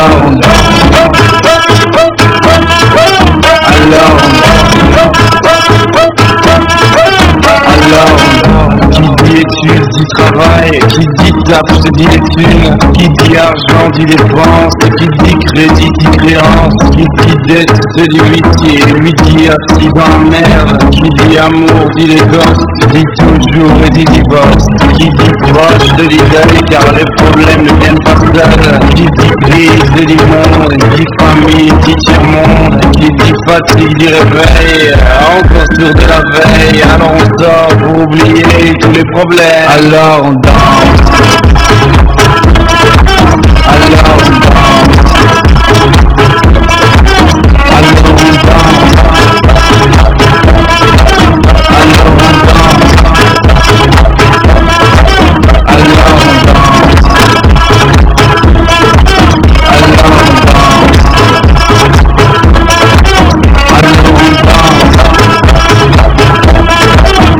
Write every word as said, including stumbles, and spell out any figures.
Alors on Alors Alors qui dit études dit travail, qui dit taf se dit études, qui dit argent dit dépense, qui dit crédit dit créance, qui dit dette se dit huitié, huitié assis dans la merde, qui dit amour dit les gosses, dit toujours et dit divorce, qui dit proche de dit deuil car les problèmes ne viennent pas seuls, qui dit crise dit monde, dit famille dit tiers-monde, qui dit fatigue dit réveil, encore sur de la veille, alors on sort pour oublier tous les problèmes, alors on dort.